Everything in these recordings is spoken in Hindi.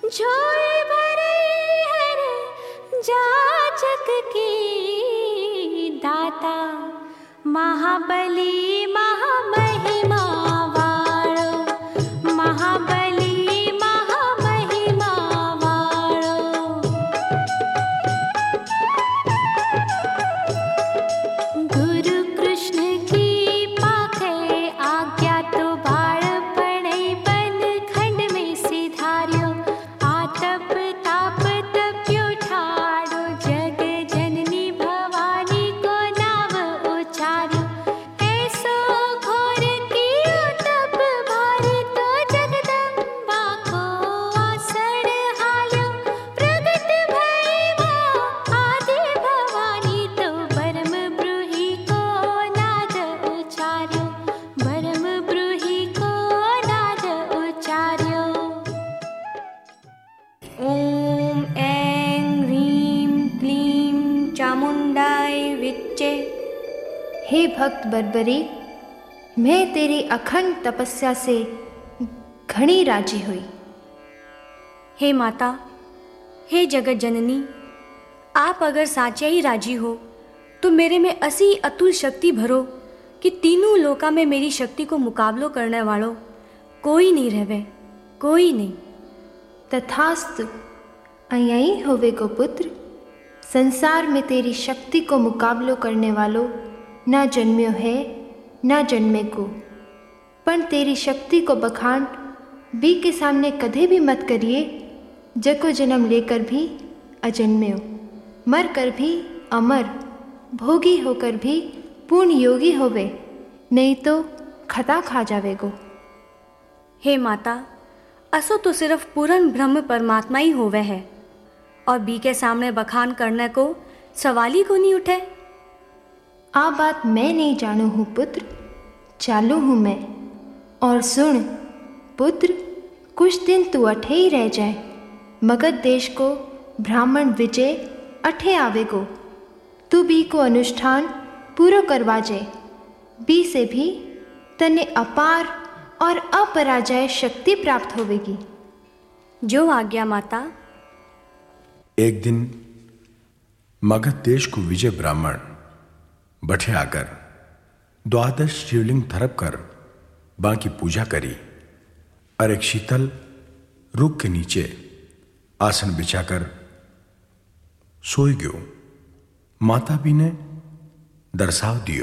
झोली भरे हर जाचक की दाता महाबली महामहिमा वाळो महाबली महामहिमा वाळो। गुरु कृष्ण की पाखे आज्ञा तो बाळपणे बनखंड में सिधार्यो आतप ताप तप्यो ठाड़ो जग जननी भवानी को नाव उचार्यो ऐसो घोर कियो तप भारी तो जगदम्बा को आसन हाल्यो प्रगट भई वो आदि भवानी तो परम ब्रूहि को नाद उचार्यो परम ब्रूहि को नाद उचार्यो। ओम ऐं ह्रीं क्लीं चामुंडाय विच्चे। हे भक्त बर्बरी, मैं तेरी अखंड तपस्या से घणी राजी हुई। हे माता, हे जगत जननी, आप अगर साचे ही राजी हो तो मेरे में ऐसी अतुल शक्ति भरो कि तीनों लोका में मेरी शक्ति को मुकाबलो करने वालों कोई नहीं रहवे, कोई नहीं। तथास्तु, अय्याई होवे को पुत्र। संसार में तेरी शक्ति को मुकाबलो करने वालों ना जन्म्यो है ना जन्मे को। पण तेरी शक्ति को बखान बी के सामने कदे भी मत करिए, जको जन्म लेकर भी अजन्म्यो, मर कर भी अमर, भोगी होकर भी पूर्ण योगी होवे, नहीं तो खता खा जावेगो। हे माता, असो तो सिर्फ पूर्ण ब्रह्म परमात्मा ही होवे है और बी के सामने बखान करने को सवाल ही को नहीं उठे। आ बात मैं नहीं जानू हूँ पुत्र, चालू हूँ मैं। और सुन पुत्र, कुछ दिन तू अठे ही रह जाए, मगध देश को ब्राह्मण विजय अठे आवेगो। तू बी को अनुष्ठान पूरो करवा जाए, बी से भी तने अपार और अपराजय शक्ति प्राप्त होवेगी। जो आज्ञा माता। एक दिन मगध देश को विजय ब्राह्मण बठे आकर 12 शिवलिंग थरप कर बाकी पूजा करी और एक शीतल रुख के नीचे आसन बिछाकर सोई गयो। माता भी ने दर्शाव दियो।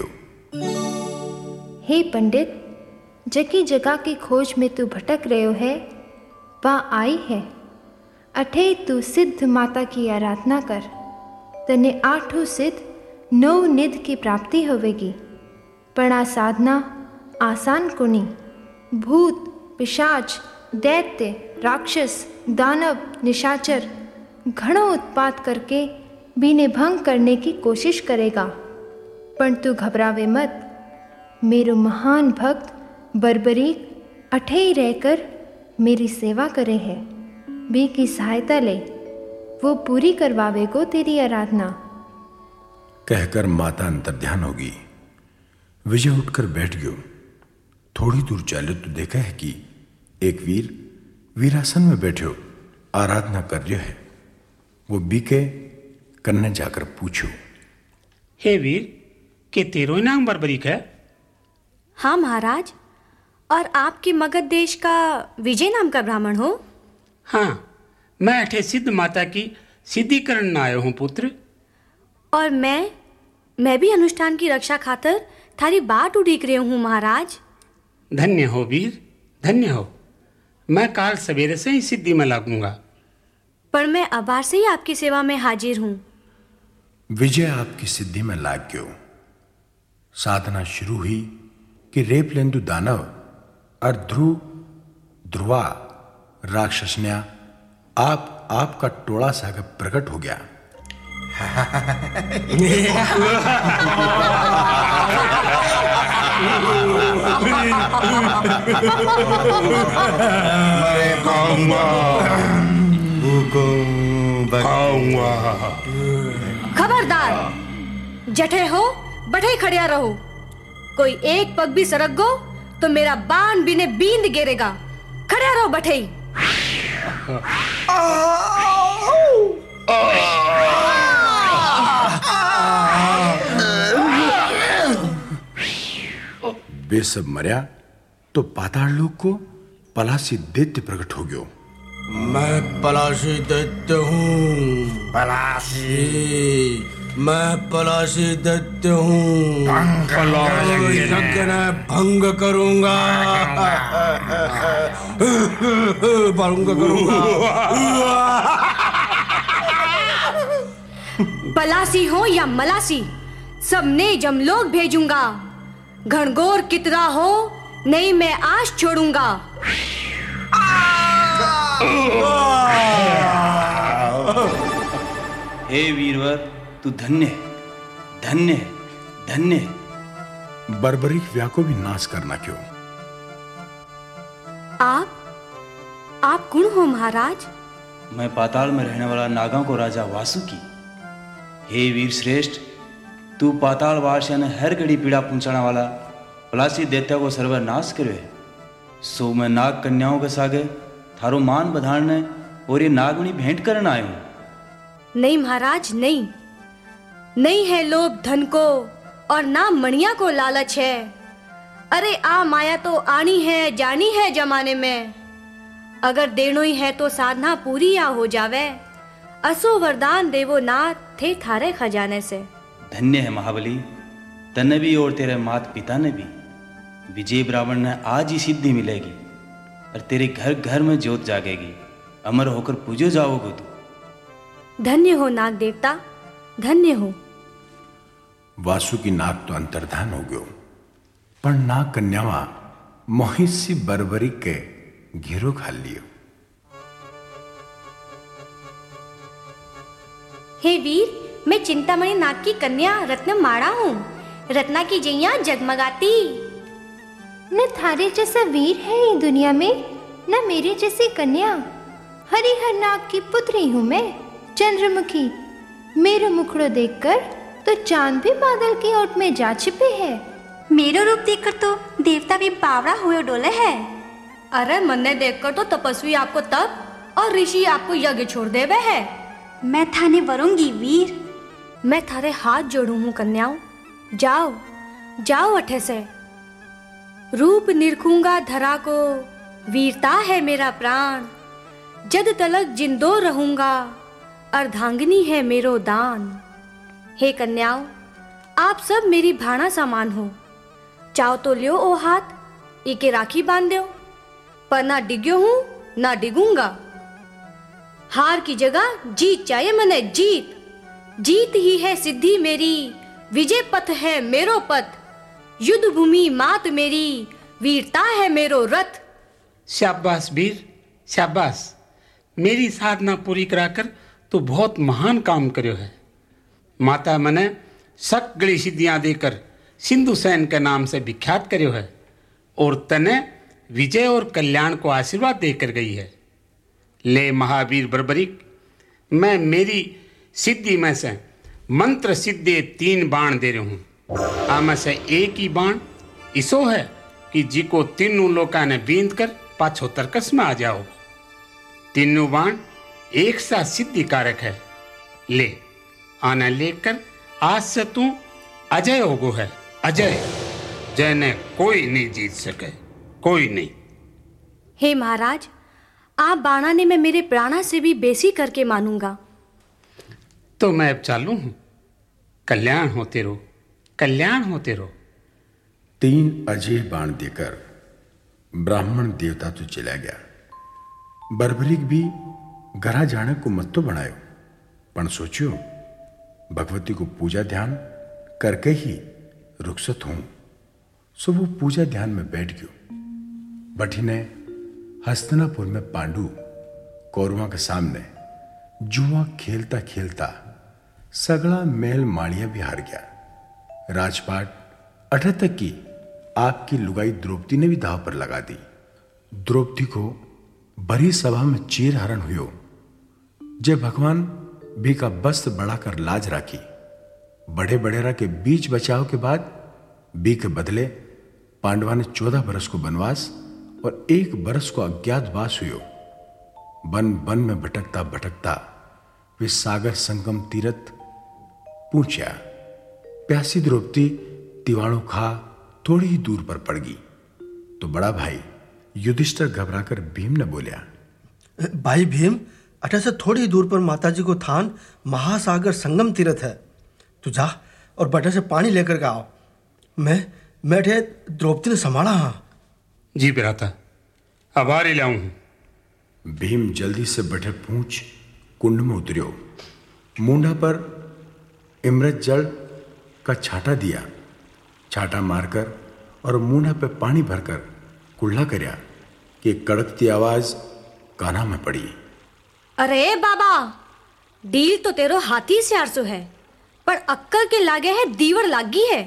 हे पंडित, जकी जगह की खोज में तू भटक रहे है वहाँ आई है। अठे तू सिद्ध माता की आराधना कर, तने 8 सिद्ध 9 निध की प्राप्ति होवेगी। पण आ साधना आसान कोनी। भूत पिशाच दैत्य राक्षस दानव निशाचर घणो उत्पात करके बीने भंग करने की कोशिश करेगा। पण तू घबरावे मत, मेरो महान भक्त बर्बरीक अठे ही रहकर मेरी सेवा करे है। बी की सहायता ले, वो पूरी करवावे को तेरी आराधना। कहकर माता अंतर्ध्यान होगी। विजय उठकर बैठ गयो। थोड़ी दूर चले तो देखा है कि एक वीर वीरासन में बैठो आराधना कर रहे है। वो बी के कन्ने जाकर पूछो, हे वीर, के तेरो नाम बर्बरीक है? हाँ महाराज, और आपके मगध देश का विजय नाम का ब्राह्मण हो? हाँ, मैं अठे सिद्ध माता की सिद्धि करने आयो हूँ पुत्र। और मैं भी अनुष्ठान की रक्षा खातर थारी बाट उड़ीक रही हूँ महाराज। धन्य हो वीर, धन्य हो। मैं काल सवेरे से ही सिद्धि में लागूंगा। पर मैं अबार से ही आपकी सेवा में हाजिर हूँ। विजय आपकी सिद्धि में लाग गयो। साधना शुरू हुई कि रेपलेंदु दानव और ध्रुवा राक्षसन्या आपका टोला सागर प्रकट हो गया। मैं खाऊंगा। खबरदार, जठे हो बढ़े खड़िया रहो। कोई एक पग भी सरक गो तो मेरा बाण बिने बींद गिरेगा। खड़िया रहो बठे। वे सब मर्या तो पाताल लोक को पलासी दैत्य प्रकट हो गयो। मैं पलाशी दैत्य हूँ। पलाशी, मैं पलाशी दैत्य हूँ। यज्ञ भंग करूंगा। भंग करूंगा। पलासी हो या मलासी, सबने जमलोक भेजूंगा। घनघोर कितना हो, नहीं मैं आश छोड़ूंगा। हे वीरवर, तू धन्य है, धन्य है, धन्य है। बर्बरीक व्या को भी नाश करना क्यों? आप कौन हो महाराज? मैं पाताल में रहने वाला नागाओं को राजा वासुकी। हे वीर श्रेष्ठ, तू पाताल वासिया ने हर घड़ी पीड़ा पहुंचाने वाला पलासी दैत्य को सर्वनाश करे है। सो मैं नाग कन्याओं के सागे थारो मान बधाड़ने और ये नागमणि भेंट करने आयो हूं। नहीं महाराज, नहीं है लोभ धन को और ना मणिया को लालच है। अरे आ माया तो आनी है जानी है जमाने में। अगर देनो ही है तो साधना पूरी या हो जावे। असो वरदान देवो नाथ थे थारे खजाने से। धन्य है महाबली, तने भी और तेरे माता पिता ने भी। विजय ब्राह्मण ने आज ही सिद्धि मिलेगी और तेरे घर घर में ज्योत जागेगी। अमर होकर पूजो जाओगे तू। धन्य हो नाग देवता, धन्य हो। वासुकी नाग तो अंतर्धान हो गयो, पर नाग कन्यावा मोहित सी बर्बरी के घेरो खा लियो। हे वीर, मैं चिंतामणि नाग की कन्या रत्न माड़ा हूँ। रत्ना की जैया जगमगाती। न थारे जैसा वीर है ये दुनिया में, न मेरे जैसी कन्या। हरिहर नाग की पुत्री हूँ मैं, चंद्रमुखी। मेरा मुखड़ो देखकर तो चांद भी बादल की ओट में जा छिपे है। मेरो रूप देखकर तो देवता भी बावड़ा हुए डोले है। अरे मन्ने देखकर तो तपस्वी आपको तप और ऋषि आपको यज्ञ छोड़ देवे है। मैं थाने वरूंगी वीर। मैं थारे हाथ जोड़ू हूँ कन्याओं। जाओ जाओ अठे से। रूप निरखूंगा धरा को, वीरता है मेरा प्राण। जद तलक जिंदो रहूंगा, अर्धांगिनी है मेरो दान। हे कन्याओं, आप सब मेरी भाणा सामान हो। चाहो तो लियो ओ हाथ, एके राखी बांध दो। पर ना डिग्यो हूं ना डिगूंगा। हार की जगह जीत चाहिए मने, जीत। जीत ही है सिद्धि मेरी, विजय पथ है मेरो पथ। युद्ध भूमि मात मेरी, वीरता है मेरो रथ। शाबाश वीर, शाबाश। मेरी साधना पूरी कराकर तू बहुत महान काम કર્યો है। माता मने सकगड़ी सिद्धियां देकर सिंधु सैन के नाम से विख्यात કર્યો है और तने विजय और कल्याण को आशीर्वाद देकर गई है। ले महावीर बर्बरीक, मैं मेरी सिद्धि में से मंत्र सिद्धे 3 बाण दे रहा हूं। आम से एक ही बाण इसो है कि जिको तीनों लोका ने बींद कर पाछो तरकस में आ जाओ। तीनों बाण एक साथ सिद्धि कारक है। ले आना लेकर आज से तू अजय होगो है, अजय, जैने कोई नहीं जीत सके, कोई नहीं। हे महाराज, आप बाणाने में मेरे प्राणा से भी बेसी करके मानूंगा। तो मैं अब चालू हूं। कल्याण होते रहो, कल्याण होते रहो। 3 अजय बाण देकर ब्राह्मण देवता तो चला गया। बर्बरीक भी घरा जाने को मत तो बनायो, पण सोचियो भगवती को पूजा ध्यान करके ही रुखसत हूं। सो वो पूजा ध्यान में बैठ गयो। बठी ने हस्तिनापुर में पांडु कौरवा के सामने जुआ खेलता खेलता सगला मेल माड़िया भी हार गया। राजपाट अठे तक की आपकी लुगाई द्रौपदी ने भी दाव पर लगा दी। द्रौपदी को बड़ी सभा में चीर हरण हुयो। जय भगवान भी का वस्त्र बढ़ाकर लाज राखी। बड़े बड़ेरा के बीच बचाव के बाद बी के बदले पांडवा ने 14 बरस को वनवास और 1 बरस को अज्ञातवास हुयो। बन बन में भटकता भटकता वे सागर संगम तीरथ पहुंचा। प्यासी द्रौपदी तिवाणों खा थोड़ी ही दूर पर पड़ गई तो बड़ा भाई युधिष्ठिर घबराकर भीम ने बोलिया, भाई भीम, अटे से थोड़ी ही दूर पर माताजी को थान महासागर संगम तीर्थ है। तू जा और बटे से पानी लेकर के आओ। मैं अटे द्रौपदी ने संभाला। हाँ जी भ्राता, अब आ लाऊं हूं। भीम जल्दी से बटे पूंछ कुंड में उतरियो, मुंडा पर इमृत जल का छाटा दिया, छाटा मारकर और मुंडा पे पानी भरकर कुल्ला करया कि कड़कती आवाज काना में पड़ी। अरे बाबा, डील तो तेरो हाथी से आरसो है, पर अक्कल के लागे है दीवर लागी है।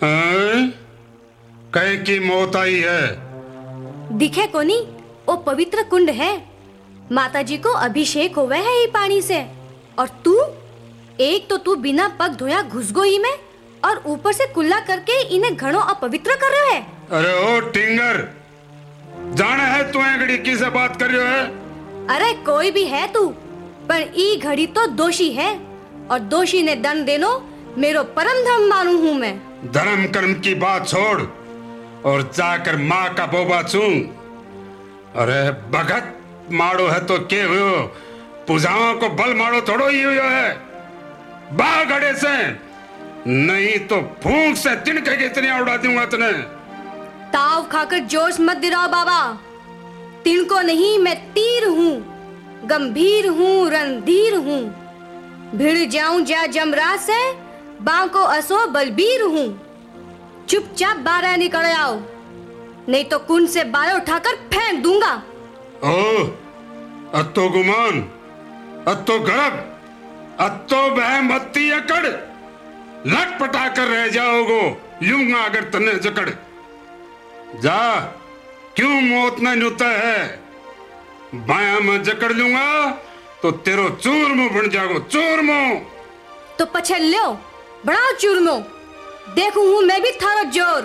कह की मौत आई है। दिखे कोनी, वो पवित्र कुंड है। माताजी को अभिषेक होवे है ये पानी से, और तू बिना पग धोया घुस गो ही में, और ऊपर से कुल्ला करके इन्हें घणो अपवित्र कर रहे है। अरे ओ टिंगर, जाने है तू घड़ी की से बात कर रहे है? अरे कोई भी है तू, पर ई घड़ी तो दोषी है, और दोषी ने दंड देनो मेरो परम धर्म मानू हूँ मैं। धर्म कर्म की बात छोड़ और जाकर माँ का बोबा चूम। अरे भगत मारो है तो के हुयो, पूजाओं को बल मारो थोड़ो ही हुयो है। बाग घड़े से, नहीं तो फूंक से तिनके की इतनी उड़ा दूंगा तने। ताव खाकर जोश मत दिलाओ बाबा, तिनको नहीं मैं तीर हूँ, गंभीर हूँ, रणधीर हूँ। भिड़ जाऊं जा जमराज से, बांको असो बलबीर हूँ। चुपचाप बाहर निकल आओ, नहीं तो कुंड से बाल उठाकर फेंक दूंगा। ओ, अत्तो गुमान, अत्तो गर्भ, अत्तो बहम अत्ती अकड़, लटपटा कर रह जाओगो, लूंगा अगर तने जकड़। जा, क्यों मौत न न्यूता है? बाया में जकड़ लूंगा तो तेरो चूरमो बन जागो, चूरमो। तो पछे लो, बढ़ाओ चूरमो, देखूं हूं मैं भी थारो जोर।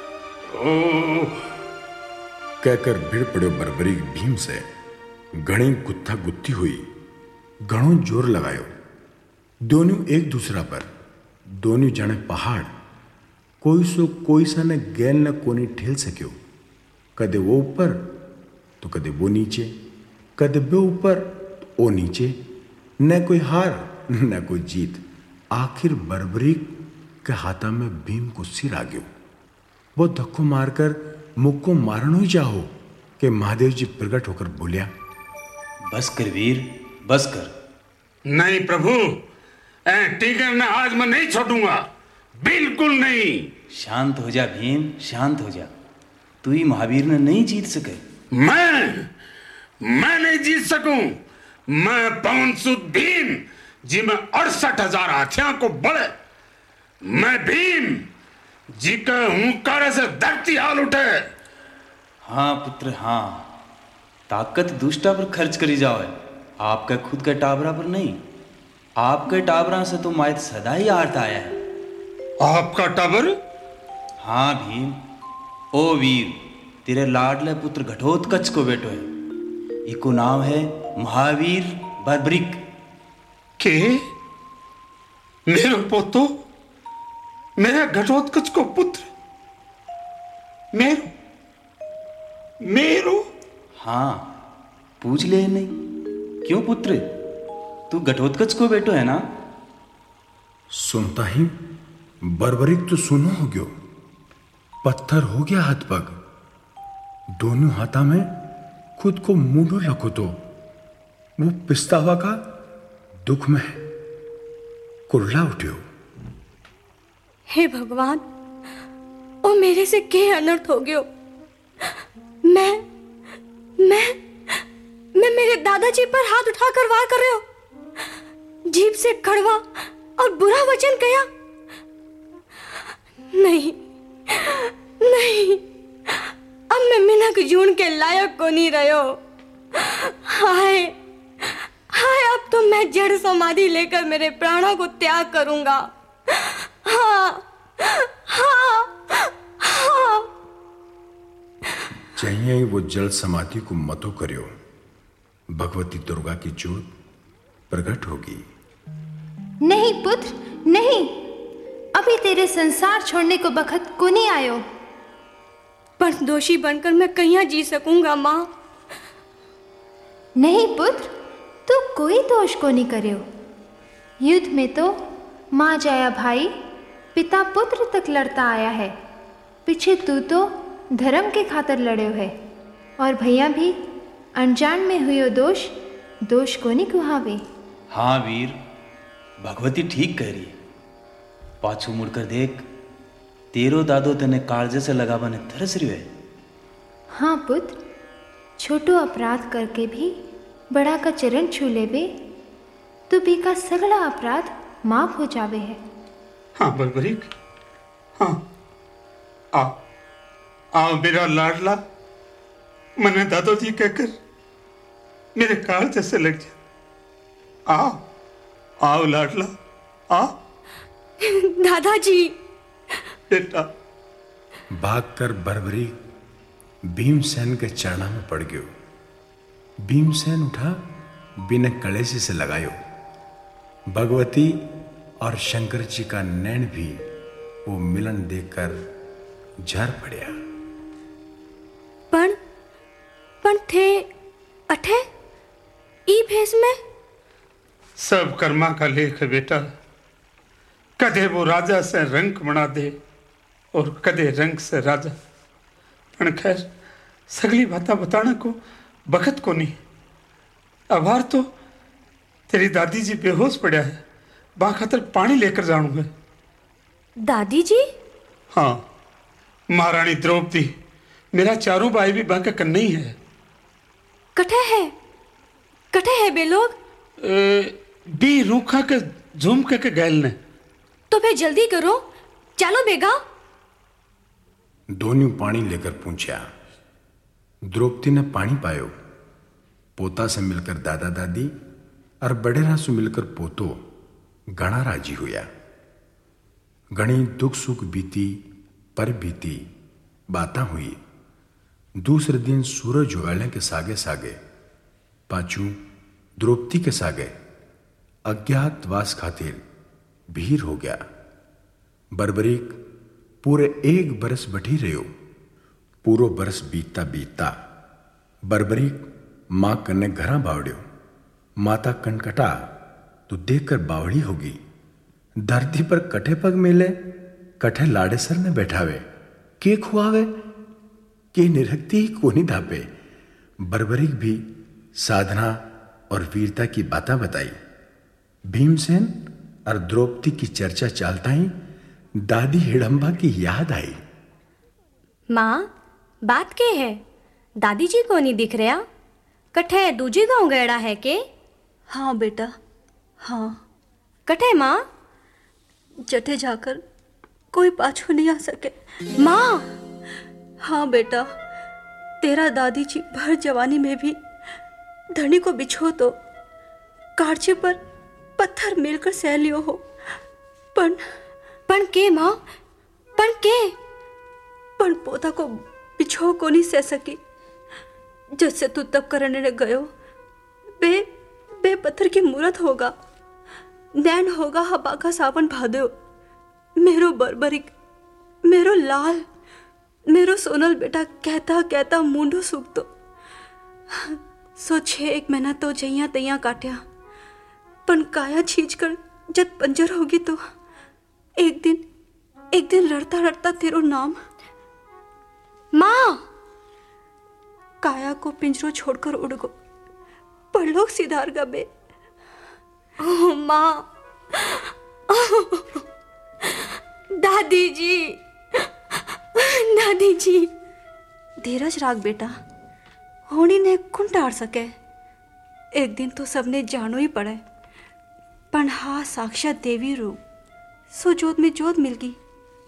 कहकर भिड़ पड़ो बर्बरीक भीम से। घणी गुत्था गुत्थी हुई, घणो जोर लगायो। दोनों एक दूसरा पर, दोनों जाने पहाड़, कोई सा ने गैल न कोनी ठेल सक्यो। कदे वो ऊपर तो कदे वो नीचे, कदे वो ऊपर तो वो नीचे, न कोई हार न कोई जीत। आखिर बर्बरीक के हाथा में भीम को सिर आ गयो। वो धक्को मारकर मुख को मारनो ही चाहो कि महादेव जी प्रकट होकर बोलिया, बस कर वीर, बस कर। नहीं प्रभु, टिगर ने आज मैं नहीं छोड़ूंगा, बिल्कुल नहीं। शांत हो जा भीम, शांत हो जा। तू ही महावीर ने नहीं जीत सके। मैं नहीं जीत सकूं। मैं पवन सुत भीम, जी में 68,000 हाथियों को बड़े। मैं भीम जी के हुंकारे से धरती हाल उठे। हाँ पुत्र हाँ, ताकत दुष्टा पर खर्च करी जाओ, आपके खुद के टाबरा पर नहीं। आपके टाबरा से तो माइत सदा ही आर्त आया है। आपका टाबर? हाँ भीम, ओ वीर, तेरे लाडले पुत्र घटोत्कच को बेटो है। इको नाम है महावीर बर्बरीक। के मेरो पोतो, मेरा घटोत्कच को पुत्र, मेरो? हाँ, पूछ ले नहीं, क्यों पुत्र, तू घटोत्कच को बेटो है ना? सुनता ही बर्बरीक तो सुनो हो गयो, पत्थर हो गया हाथ पग। दोनों हाथा में खुद को मुंडो लखो तो वो पिस्तावा का दुख में कुर्ला उठ्यो। हे भगवान, ओ मेरे से के अनर्थ हो गयो। मैं मेरे दादाजी पर हाथ उठाकर वार कर रहे हो। जीभ से कड़वा और बुरा वचन कहा। नहीं, अब मैं मिनक जून के लायक को नहीं रहो। हाय, अब तो मैं जड़ समाधि लेकर मेरे प्राणों को त्याग करूंगा। हाँ। चाहिए वो जल समाधि को मतो करियो। भगवती दुर्गा की ज्योत प्रकट होगी। नहीं पुत्र, नहीं, अभी तेरे संसार छोड़ने को बखत को नहीं आयो। पर दोषी बनकर मैं कहीं जी सकूंगा माँ। नहीं पुत्र, तू कोई दोष को नहीं करियो। युद्ध में तो माँ जाया भाई पिता पुत्र तक लड़ता आया है, पीछे तू तो धर्म के खातर लड़्यो है। और भैया भी अनजान में हुयो दोष को नहीं कुहावे। हाँ वीर, भगवती ठीक कह रही है। पाछू मुड़कर देख, तेरो दादो तने कालजे से लगावा ने तरस रही है। हाँ पुत्र, छोटो अपराध करके भी बड़ा का चरण छू लेवे तो भी का सगड़ा अपराध माफ हो जावे है। हाँ बरबरीक, हाँ आओ मेरा लाडला, मने दादोजी कहकर मेरे काल जैसे लग जा। आओ लाडला, आ दादाजी। बेटा। भागकर बरबरीक भीमसेन के चरणों में पड़ गयो। भीमसेन उठा, बिना कलेसे से लगायो। भगवती और शंकर जी का नैन भी वो मिलन देखकर झर पड़या। पण थे अठे ई भेष में। सब कर्मा का लेख है बेटा। कदे वो राजा से रंक बना दे और कदे रंक से राजा। पण खैर सगली बातें बताने को बखत को नहीं। अबार तो तेरी दादी जी बेहोश पड़ा है, बा खातर पानी लेकर जाऊंगा। दादी जी? हाँ, महारानी द्रौपदी, मेरा चारों भाई भी बांका कन्ने ही है। कठे है बे लोग? बी रूखा के झूम के गैल ने। तो फिर जल्दी करो, चलो बेगा। दोनों पानी लेकर पूछा। द्रौपदी ने पानी पायो। पोता से मिलकर दादा दादी और बड़ेरा से मिलकर पोतो गणा राजी हुआ। गणी दुख सुख बीती पर बीती बाता हुई। दूसरे दिन सूरज उगाड़ने के सागे सागे पाचू द्रौपदी के सागे अज्ञातवास खातिर भीड़ हो गया। बरबरीक पूरे 1 बरस बैठी रहो। पूरो बरस बीतता बीतता बरबरीक मां कन्ने घरा बावड़ियो। माता कनकटा तो देखकर बावड़ी होगी। धरती पर कठे पग मिले, कठे लाड़ेसर ने बैठावे, के खुआवे, के निरखती कोनी धापे। बरबरीक भी साधना और वीरता की बातें बताई। भीमसेन और द्रौपदी की चर्चा चलता ही दादी हिडंबा की याद आई। माँ, बात के है? दादी जी को नहीं दिख रहा? कठे दूजी गांव गड़ा है के? हाँ बेटा, हाँ। कठे माँ? जटे जाकर कोई पाछू नहीं आ सके। माँ? हाँ बेटा, तेरा दादी जी भर जवानी में भी धनी को बिछो तो कांचे पर पत्थर मिलकर सह लियो हो। पण के माँ? पण के? पण पोता को बिछो को नहीं सह सकी। जैसे तू तब करने ने गयो, बे पत्थर की मूरत होगा, नैन होगा हबा का सावन भादो। मेरो बरबरीक, मेरो लाल, मेरो सोनल बेटा कहता कहता मुंडो सूख तो। सो 6 महीना तो जइया तैया काट्या, पण काया छींच कर जब पंजर होगी तो एक दिन लड़ता लड़ता तेरो नाम। माँ! काया को पिंजरो छोड़कर उड़ गो, परलोक सिधार गा बे। ओह माँ! दादी जी, दादी जी। धीरज राख बेटा, होनी ने कुन टार सके। एक दिन तो सबने जानो ही पड़े। पण हा साक्षात देवी रूप, सो जोत में जोत मिल गई।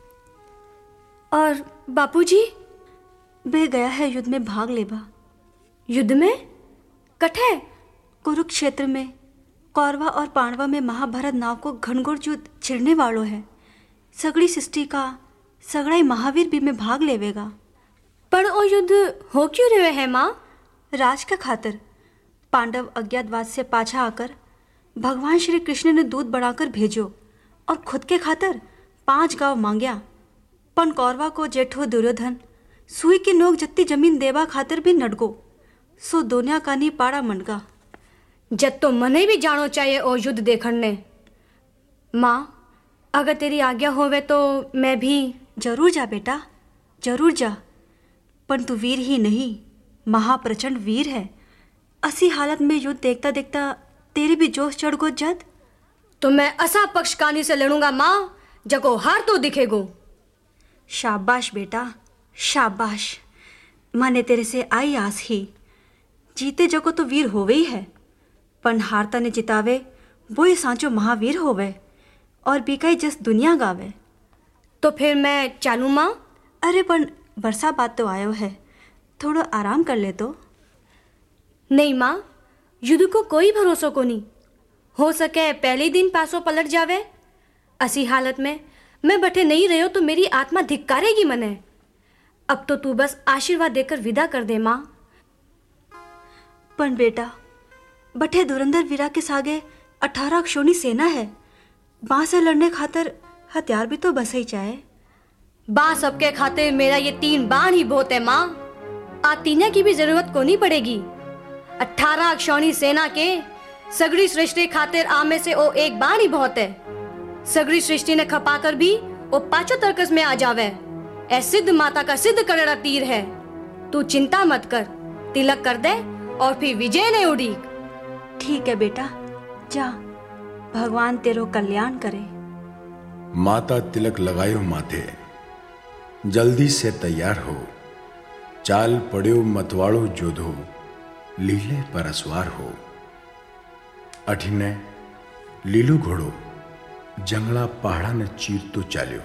और बापूजी? बे गया है युद्ध में भाग लेबा। युद्ध में? कठे? कुरुक्षेत्र में कौरवा और पांडवा में महाभारत नाव को घनघोर युद्ध छिड़ने वालों है। सगड़ी सृष्टि का सगड़ा महावीर भी में भाग लेवेगा। पर ओ युद्ध हो क्यों रहे है माँ? राज का खातिर। पांडव अज्ञातवास से पाछा आकर भगवान श्री कृष्ण ने दूध बढ़ाकर भेजो और खुद के खातर 5 गांव मांग्या। पण कौरवा को जेठो दुर्योधन सुई की नोक जत्ती जमीन देवा खातिर भी नडगो, सो दोनिया का नी पाड़ा मंडगा। जब तो मने भी जानो चाहिए ओ युद्ध देखने। माँ, अगर तेरी आज्ञा होवे तो मैं भी। जरूर जा बेटा, जरूर जा। पर तू वीर ही नहीं, महाप्रचंड वीर है। असी हालत में युद्ध देखता देखता तेरे भी जोश चढ़ गो जद। तो मैं असा पक्षकानी से लड़ूंगा माँ, जगो हार तो दिखेगो। शाबाश बेटा, शाबाश। माने तेरे से आई आस ही। जीते जगो तो वीर होवे ही है, पण हारता ने जितावे वो ही सांचो महावीर होवे और बीकाई जस दुनिया गावे। तो फिर मैं चालू माँ? अरे पण बरसा बात तो आयो है, थोड़ा आराम कर ले तो। नहीं माँ, युद्ध को कोई भरोसा को नहीं। हो सके पहले दिन पासो पलट जावे। ऐसी हालत में मैं बैठे नहीं रहो तो मेरी आत्मा धिक्कारेगी मने। अब तो तू बस आशीर्वाद देकर विदा कर दे माँ। पण बेटा, बठे धुरंधर वीरा के सागे 18 अक्षोणी सेना है। बाँ से लड़ने खातर हथियार भी तो बस ही चाहे। बाँ सबके खातिर मेरा ये 3 बाण ही बहुत है माँ। आतीन्या की भी जरूरत को नहीं पड़ेगी। 18 अक्षौणी सेना के सगड़ी सृष्टि खातिर आमे से ओ 1 बाण ही बहुत है। सगड़ी सृष्टि ने खपाकर भी ओ 5 तर्कस में आ जावे। ऐ सिद्ध माता का सिद्ध करेड़ा तीर है। तू चिंता मत कर, तिलक कर दे और फिर विजय ने उड़ी। ठीक है बेटा, जा, भगवान तेरो कल्याण करे। माता तिलक लगायो माथे, जल्दी से तैयार हो। चाल पड़्यो मतवाड़ो जोधो, लीले पर असवार हो। अठिने लीलो घोड़ो जंगला पहाड़ा ने चीर तो चाल्यो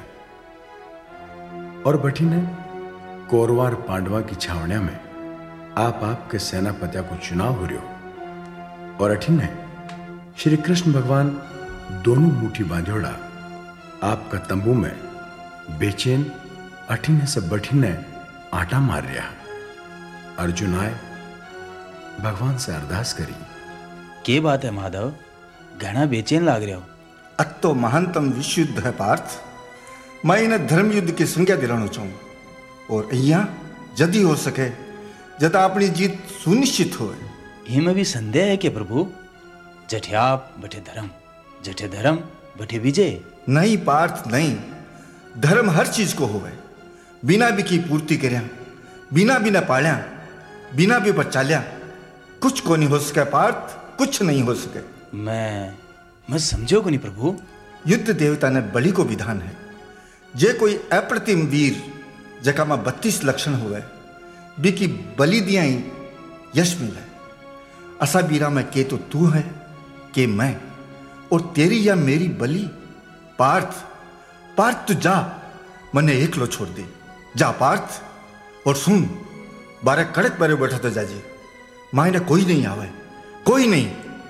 और बठीने कौरवार पांडवा की छावनिया में आप के सेनापतिया को चुनाव हो रहो। और अठिने श्री कृष्ण भगवान दोनों मुट्ठी बांधोड़ा आपका तंबू में बेचैन अठिने से बठीने आटा मार रहा। अर्जुन आए भगवान से अरदास करी। के बात है माधव, घना बेचैन लाग रहे हो? अत तो महानतम विश्व युद्ध है पार्थ। मैं इन्हें धर्म युद्ध की संज्ञा दिलाना चाहूँ और अहिया जदी हो सके जदा अपनी जीत सुनिश्चित हो। हिम भी संदेह है कि प्रभु, जठे आप बठे धर्म, जठे धर्म बठे विजय। नहीं पार्थ नहीं, धर्म हर चीज को होवे। बिना भी की पूर्ति करया, बिना बिना पाल्या, बिना भी पर चाल्या, कुछ को नहीं हो सके पार्थ, कुछ नहीं हो सके। मैं समझो को नहीं प्रभु। युद्ध देवता ने बलि को विधान है, जे कोई अप्रतिम वीर जका में 32 लक्षण हुए बी की बलि दिया ही यश मिले। असा बीरा में के तो तू है के मैं, और तेरी या मेरी बलि। पार्थ पार्थ तू जा, मने एकलो छोड़ दे। जा पार्थ, और सुन, 12 कड़क परे बैठा तो जाजी, मायने कोई नहीं आवे, कोई नहीं।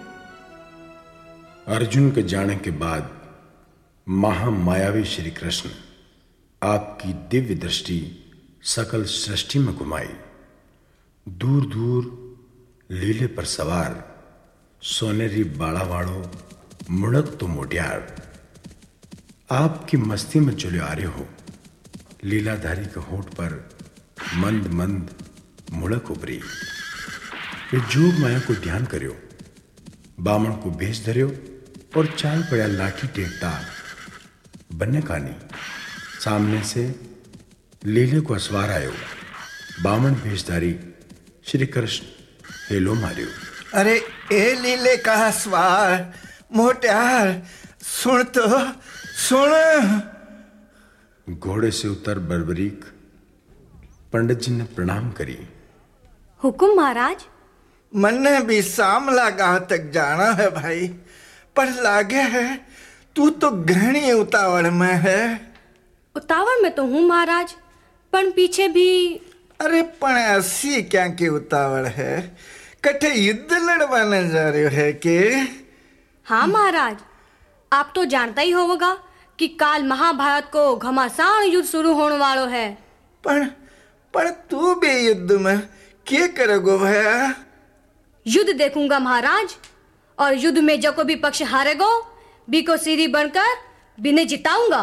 अर्जुन के जाने के बाद महामायावी श्री कृष्ण आपकी दिव्य दृष्टि सकल सृष्टि में घुमाई। दूर दूर लीले पर सवार सोनेरी बाड़ावाड़ो मुड़क तो मोटियार आपकी मस्ती में चले आ रहे हो। लीलाधारी के होठ पर मंद मंद मुड़क उभरी। फिर जोग माया को ध्यान करियो, बामण को भेज धरियो और चाल पड़ा लाठी टेकता बन्ने कानी। सामने से लीले को असवार आयो। बामण भेजधारी श्री कृष्ण हेलो मारियो। अरे ए लीले का असवार मोटियार, सुन तो सुन। घोड़े से उतर बर्बरीक पंडित जी ने प्रणाम करी। हुकुम महाराज। मन्ने भी सामला गांव तक जाना है भाई, पर लागे है तू तो गहनी उतावड़ में है। उतावड़ में तो हूँ महाराज, पर पीछे भी। अरे पण ऐसी क्या की उतावड़ है? कठे युद्ध लड़वाने जा रहे है के? हाँ महाराज, आप तो जानता ही होगा कि काल महाभारत को घमासान युद्ध शुरू होने वालों है। पर तू भी युद्ध में क्या करोगे भैया? युद्ध देखूंगा महाराज, और युद्ध में जो को भी पक्ष हारेगो बी को सीरी बनकर बिने जिताऊंगा।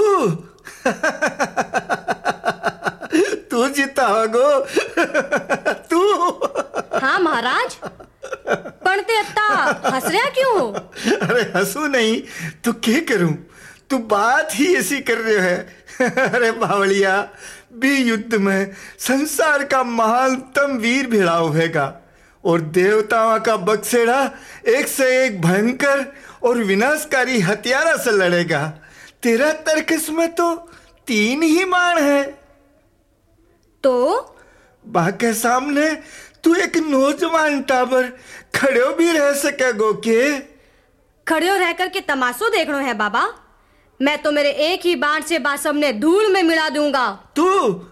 तू जिताओगो? तू? हाँ महाराज, पढ़ते अत्ता हंस रहा क्यों? अरे हंसू नहीं तो क्या करूं, तू बात ही ऐसी कर रहे है। अरे बावलिया, भी युद्ध में संसार का महानतम वीर भिड़ा होगा और देवताओं का बक्सेड़ा एक से एक भयंकर और विनाशकारी हथियारा से लड़ेगा। तेरा तर्कस में तो 3 ही बाण है। तो बाके सामने तू एक नौजवान टाबर खड़ो भी रह सकेगो के? खड़ो रह कर के तमाशो देखनो है बाबा। मैं तो मेरे एक ही बाण से बासम ने धूल में मिला दूंगा। तू?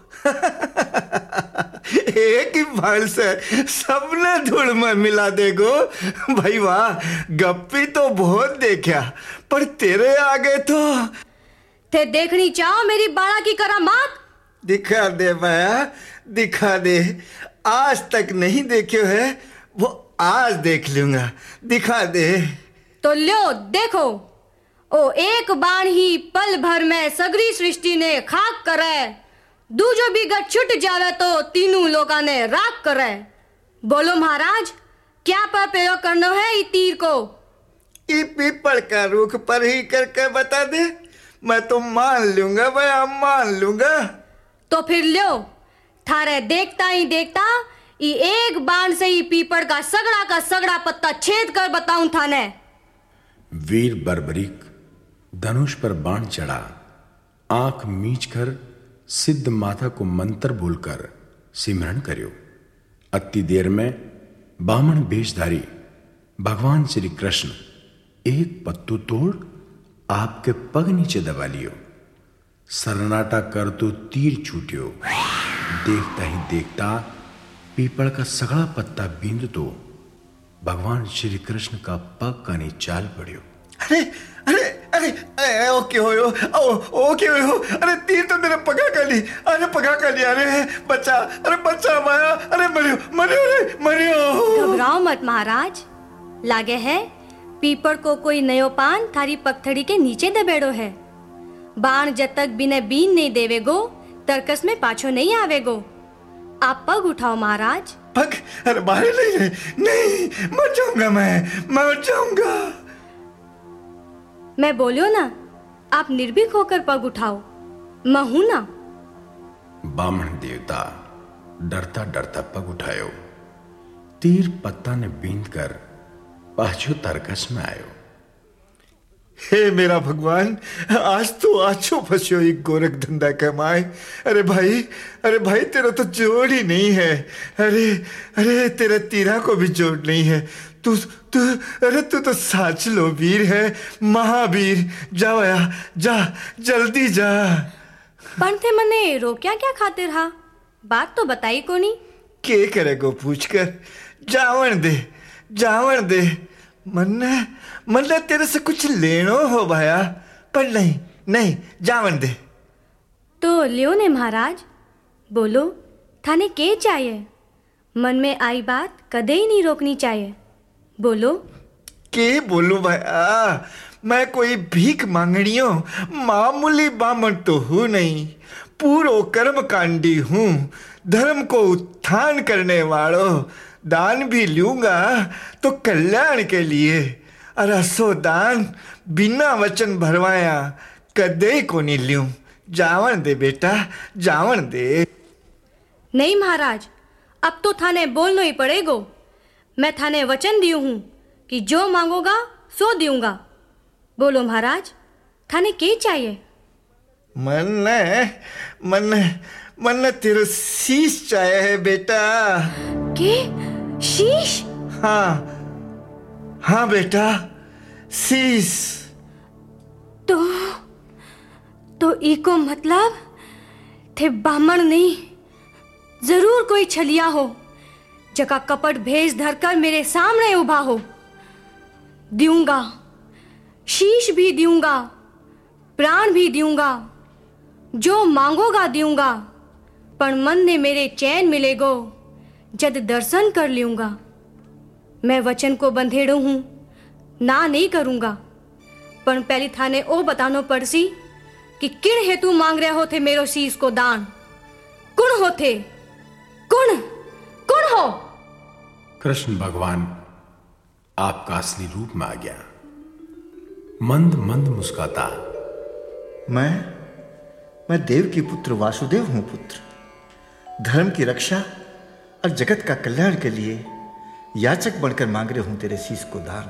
एक ही बाण से सबने धूल में मिला देगो? भाई वाह, गप्पी तो बहुत देखा, पर तेरे आगे तो थे देखनी चाहो मेरी बाड़ा की करामात? दिखा दे भैया, दिखा दे। आज तक नहीं देखे है, वो आज देख लूंगा। दिखा दे। तो लो देखो, ओ एक बाण ही पल भर में सगरी सृष्टि ने खाक करे, दूजो भी गट छुट जावे तो तीनों लोगा ने राख करे। बोलो महाराज, क्या पर प्रयोग करना है ई तीर को? ई पीपल का रुख पर ही करके बता दे, मैं तो मान लूंगा भैया, मान लूंगा। तो फिर लो, थारे देखता ही देखता ई एक बाण से ही पीपल का सगड़ा पत्ता छेद कर बताऊं थाने। वीर बर्बरीक धनुष पर बाण चढ़ा, आंख मीच कर सिद्ध माता को मंत्र बोलकर सिमरन करियो। अति देर में बामण वेशधारी भगवान श्री कृष्ण एक पत्तू तोड़ आपके पग नीचे दबा लियो। सरनाटा कर तो तीर छूटियो। देखता ही देखता पीपल का सगड़ा पत्ता बींद तो भगवान श्री कृष्ण का पग का नीचाल पड़ियो। अरे अरे अरे अरे ओके हो, ओके हो। अरे तीर तो मेरे पगा कर ली, अरे पगा कर लिया। अरे बच्चा, अरे बच्चा माया, अरे मरियो मरियो, अरे मरियो। घबराओ मत महाराज, लागे है पीपल को कोई नयो पान थारी पगथड़ी के नीचे दबेड़ो है। बाण जब तक बिना बीन नहीं देवेगो तर्कस में पाछो नहीं आवेगो। आप पग उठाओ महाराज। पग? अरे बाहर नहीं, नहीं, मर जाऊंगा, मैं मर जाऊंगा। मैं बोलियो ना, आप निर्भीक होकर पग उठाओ, मैं हूं ना। बामण देवता डरता डरता पग उठायो। तीर पत्ता ने बींद कर पाछो तर्कस में आयो। हे मेरा भगवान, आज तो आछो फंसियो एक गोरख धंधा कमाए। अरे भाई, अरे भाई, तेरा तो जोड़ ही नहीं है। अरे अरे तेरा तीरा को भी जोड़ नहीं है। तू तू अरे तू तो साच लो वीर है, महावीर। जा भैया, जा जल्दी जा। पंथे मने रोक्या क्या खातिर हा? बात तो बताई कोनी। के करेगो पूछ कर? जावन दे, जावन दे। मन्ने तेरे से कुछ लेनो हो भाया, पर नहीं नहीं, जावन दे। तो लियो ने महाराज, बोलो थाने के चाहिए? मन में आई बात कदे ही नहीं रोकनी चाहिए, बोलो। के बोलूं भाया? मैं कोई भीख मांगड़ियों मामूली बामण तो हूं नहीं, पूरो कर्म कांडी हूं, धर्म को उत्थान करने वालों। दान भी लूंगा तो कल्याण के लिए। अरे सो दान बिना वचन भरवाया कदे को नहीं लूं। जावन दे बेटा, जावन दे। नहीं महाराज, अब तो थाने बोलना ही पड़ेगो। मैं थाने वचन दियो हूं कि जो मांगोगा सो दूंगा। बोलो महाराज, थाने के चाहिए? मन तेरा शीश चाहिए है बेटा। के शीश? हाँ हाँ बेटा, शीश। तो इको मतलब थे बामण नहीं, जरूर कोई छलिया हो जका कपट भेष धरकर मेरे सामने उभा हो। दूंगा, शीश भी दूंगा, प्राण भी दूंगा, जो मांगोगा दूंगा, पर मन ने मेरे चैन मिलेगो जद दर्शन कर लूंगा। मैं वचन को बंधेड़ो हूं, ना नहीं करूंगा। पण पहली थाने ओ बतानो पड़सी कि किण हेतु मांग रहे होते मेरो शीश को दान। कुण होते? कुण कुण हो? कृष्ण भगवान आपका असली रूप में आ गया, मंद मंद मुस्काता। मैं देव की पुत्र वासुदेव हूं पुत्र। धर्म की रक्षा और जगत का कल्याण के लिए याचक बनकर मांग रहे हूं तेरे शीश को दान।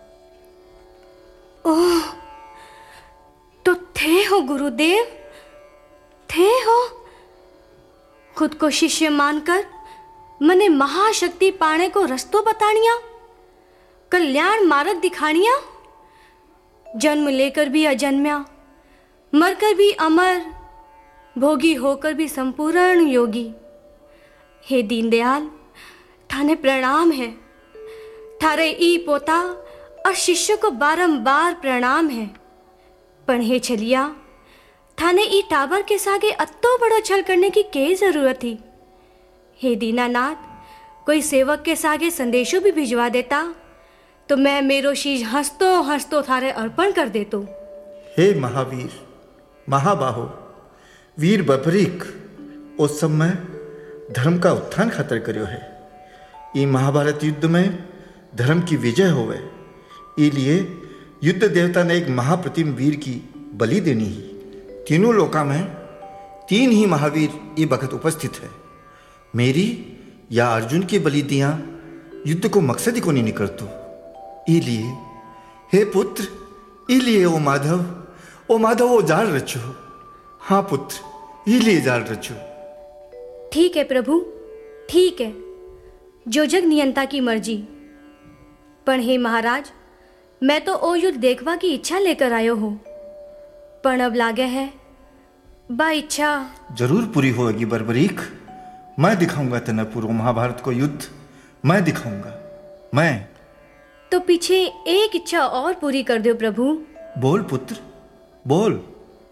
ओह, तो थे हो गुरुदेव, थे हो। खुद को शिष्य मानकर मने महाशक्ति पाने को रस्तो बतानिया, कल्याण मार्ग दिखानिया। जन्म लेकर भी अजन्म्या, मरकर भी अमर, भोगी होकर भी संपूर्ण योगी। हे दीनदयाल, थाने प्रणाम है। थारे ई पोता और शिष्य को बारंबार प्रणाम है। पण हे छलिया, थाने ई टाबर के सागे अत्तो बड़ो छल करने की क्या जरूरत थी? हे दीनानाथ, कोई सेवक के सागे संदेशो भी भिजवा देता तो मैं मेरो शीश हंसतो हंसतो थारे अर्पण कर देतो। हे महावीर, महाबाहो, वीर बर्बरीक, उस समय धर्म का उत्थान खातर करियो है। ई महाभारत युद्ध में धर्म की विजय होवे, इसलिए युद्ध देवता ने एक महाप्रतिम वीर की बलि देनी ही। तीनों लोका में 3 ही महावीर ये वक्त उपस्थित है। मेरी या अर्जुन की बलि दियां युद्ध को मकसद ही को नहीं निकलतो। इसलिए हे पुत्र, इसलिए ओ माधव वो जाल रचो। हाँ पुत्र, इसलिए जाल रचो। ठीक है प्रभु, ठीक है, जो जग नियंता की मर्जी। पण हे महाराज, मैं तो ओ युद्ध देखवा की इच्छा लेकर आयो हो, पण अब लागे है बा इच्छा जरूर पूरी होगी बर्बरीक। मैं दिखाऊंगा तेने पूर्व महाभारत को युद्ध, मैं दिखाऊंगा। मैं तो पीछे एक इच्छा और पूरी कर दो प्रभु। बोल पुत्र, बोल।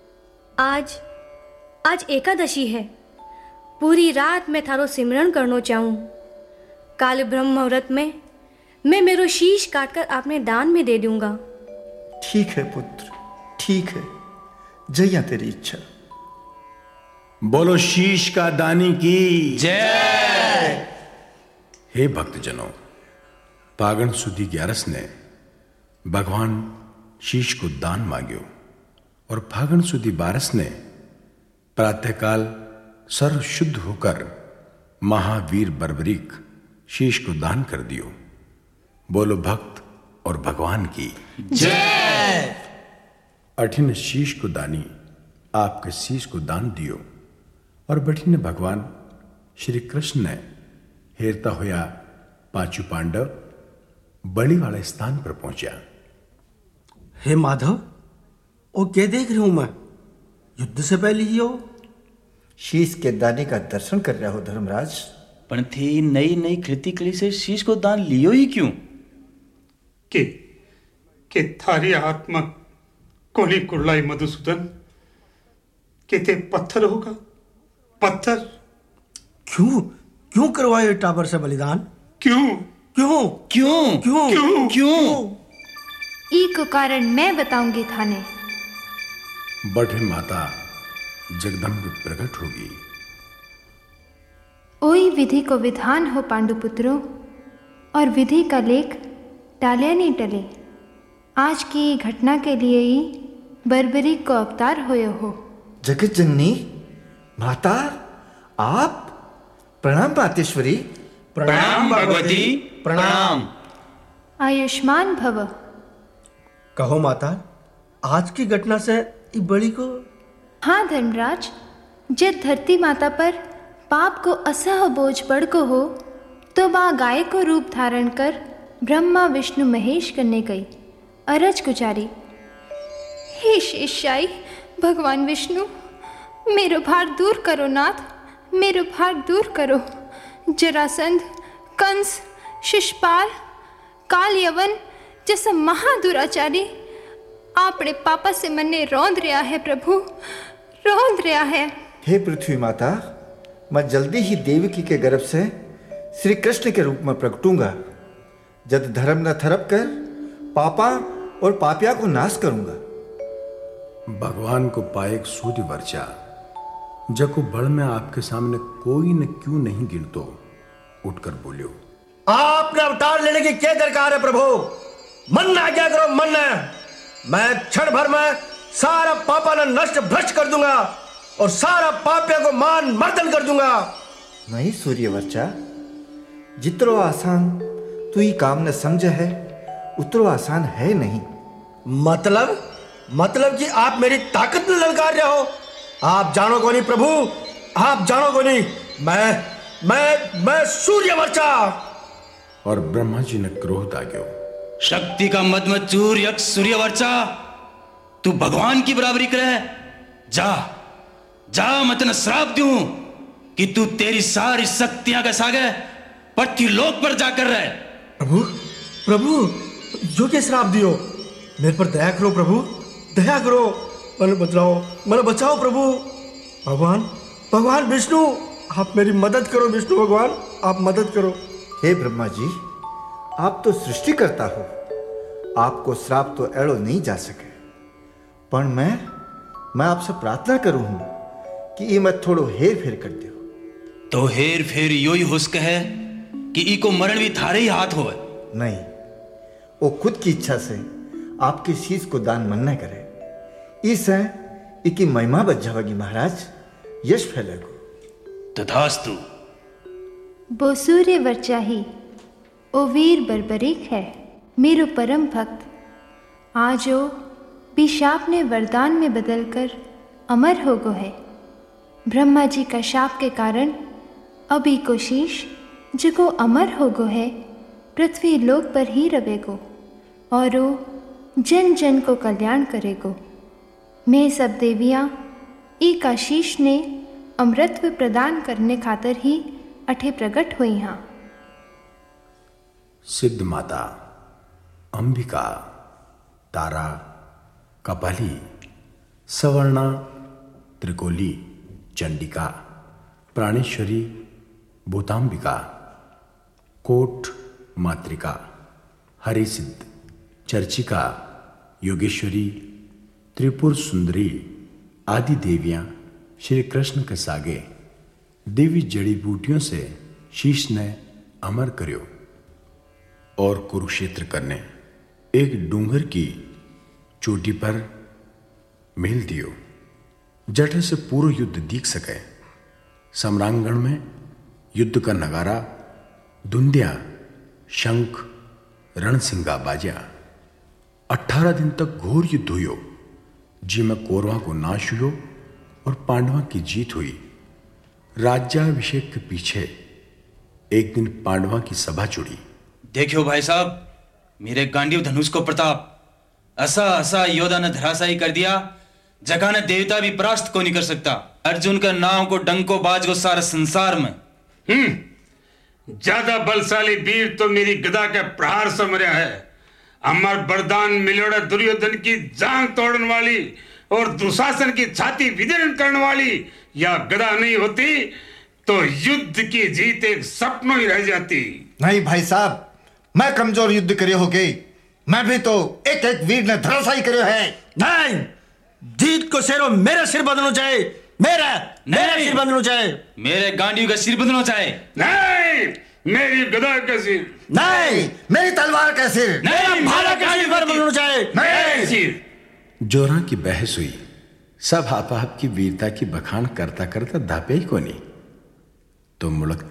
आज एकादशी है। पूरी रात मैं थारो सिमरन करनो चाहूं। काल ब्रह्म मुहूर्त में मैं मेरो शीश काटकर आपने दान में दे दूंगा। ठीक है पुत्र, ठीक है, जैया तेरी इच्छा। बोलो शीश का दानी की जय। हे भक्तजनों, फागण सुदी 11 ने भगवान शीश को दान मांग्यो और फागण सुदी 12 ने प्रातःकाल सर्व शुद्ध होकर महावीर बर्बरीक शीश को दान कर दियो। बोलो भक्त और भगवान की जय। अठिन शीश को दानी आपके शीश को दान दियो और बठिन भगवान श्री कृष्ण ने हेरता होया 5 पांडव बलि वाले स्थान पर पहुंचा। हे माधव, ओ क्या देख रही हूं मैं? युद्ध से पहले ही हो। शीश के दाने का दर्शन कर रहा हो धर्मराज। पण थे नई नई कृति कली से शीश को दान लियो ही क्यों? के थारी आत्मा कोली कुरलाई मधुसूदन, के ते पत्थर होगा, पत्थर। क्यों करवाए टाबर से बलिदान? क्यों ई को कारण मैं बताऊंगी थाने। बढ़े माता जगदम्ब प्रकट होगी। ओई विधि को विधान हो पांडुपुत्रों, और विधि का लेख टाले नहीं टले। आज की घटना के लिए ही बर्बरीक को अवतार होए हो। जगत जननी माता, आप प्रणाम पातेश्वरी। प्रणाम भगवती, प्रणाम। आयुष्मान भव। कहो माता, आज की घटना से बड़ी को। हाँ धर्मराज, जब धरती माता पर पाप को असह बोझ पड़ को हो तो वह गाय को रूप धारण कर ब्रह्मा विष्णु महेश करने गई। अरज गुजारी, हे शेषशायी भगवान विष्णु, मेरो भार दूर करो नाथ, मेरो भार दूर करो। जरासंध, कंस, शिशपाल, काल यवन जैसा महादुराचारी आपने पापा से मन्ने रौंद रहा है प्रभु, रौंद रहा है। हे पृथ्वी माता, मैं जल्दी ही देवकी के गर्भ से श्री कृष्ण के रूप में प्रकटूंगा। जद धर्म न थरप कर पापा और पापिया को नाश करूंगा। भगवान को पाए सूर्य वर्चा, जको बड़ में आपके सामने कोई न क्यों नहीं गिरतो, उठकर बोलियो, आपने अवतार लेने की क्या दरकार है प्रभु? मन ना क्या करो, मन ना। मैं क्षण भर में सारा पापा न नष्ट भ्रष्ट कर दूंगा और सारा पापिया को मान मर्दन कर दूंगा। नहीं सूर्यवर्चा, जितरो आसान तू ही काम न समझ है उतरो आसान है नहीं। मतलब कि आप मेरी ताकत न ललकार रहे हो। आप जानो को नहीं प्रभु, आप जानो को नहीं। मैं सूर्यवर्चा। और ब्रह्मा जी ने क्रोध आ गयो। शक्ति का मद मत चूर यक्ष सूर्यवर्चा, तू भगवान की बराबरी करे। जा मत न श्राप दूं कि तू तेरी सारी शक्तियां का सागे पृथ्वी लोक पर जाकर रहे। प्रभु जो के श्राप दियो, मेरे पर दया करो प्रभु, दया करो, मन बचाओ प्रभु। भगवान विष्णु, आप मेरी मदद करो। विष्णु भगवान, आप मदद करो। हे ब्रह्मा जी, आप तो सृष्टि करता हो, आपको श्राप तो एड़ो नहीं जा सके। पर मैं आपसे प्रार्थना करूं कि ये मत थोड़ो हेर फेर कर दो। तो हेर फेर यो ही हुस्क है कि ई को मरण भी थारे ही हाथ होवे। नहीं, वो खुद की इच्छा से आपके शीश को दान मन न करे। इस है इकी महिमा बच जाएगी महाराज, यश फैलेगो। तथास्तु। वो सूर्यवर्चा ही ओ वीर बर्बरीक है, मेरो परम भक्त। आज वो शाप ने वरदान में बदलकर अमर हो गो है। ब्रह्मा जी का शाप के कारण अभी को शीश जिको अमर हो गो है पृथ्वी लोक पर ही रवेगो और वो जन जन को कल्याण करेगो। मैं सब देवियाँ ई का शीश ने अमृतत्व प्रदान करने खातर ही अठे प्रकट हुई हाँ। सिद्ध माता, अंबिका, तारा, कपाली, सवर्णा, त्रिकोली, चंडिका, प्राणेश्वरी, भूतांबिका, कोट मातृका, हरिसिद्ध, चर्चिका, योगेश्वरी, त्रिपुर सुंदरी आदि देवियां श्री कृष्ण के सागे देवी जड़ी बूटियों से शीश ने अमर करियो और कुरुक्षेत्र करने एक डूंगर की चोटी पर मेल दियो, जटे से पूरा युद्ध दिख सके। सम्रांगण में युद्ध का नगारा, धुंदिया, शंख, रणसिंगा बाजा। 18 दिन तक घोर युद्ध हुयो, जिसमें कौरवों को नाश हुयो और पांडवों की जीत हुई। राज्याभिषेक के पीछे एक दिन पांडवों की सभा जुड़ी। देखियो भाई साहब, मेरे गांडीव धनुष को प्रताप ऐसा योद्धा ने धराशायी कर दिया, जगह ने देवता भी परास्त को नहीं कर सकता। अर्जुन का नाम को डंको बाज को सारे संसार में। ज्यादा बलशाली वीर तो मेरी गदा के प्रहार से मरा है। अमर वरदान मिलोड़ा दुर्योधन की जांग तोड़ने वाली और दुशासन की छाती विदीर्ण करने वाली या गदा नहीं होती तो युद्ध की जीत एक सपनों ही रह जाती। नहीं भाई साहब, मैं कमजोर युद्ध करे हो गई, मैं भी तो एक एक वीर ने धराशायी करे है। नहीं, जीत को शेरों मेरा सिर बदलना चाहे, मेरा सिर बदलना चाहे, मेरे गांडीव का सिर बदलना चाहे। नहीं, मेरी गदा का सिर। नहीं, मेरी तलवार का सिर। मेरा भाला का सिर बदलना चाहे। नहीं सिर। जोरा की बहस हुई। सब आप की वीरता की बखान करता करता धापे ही को नहीं तो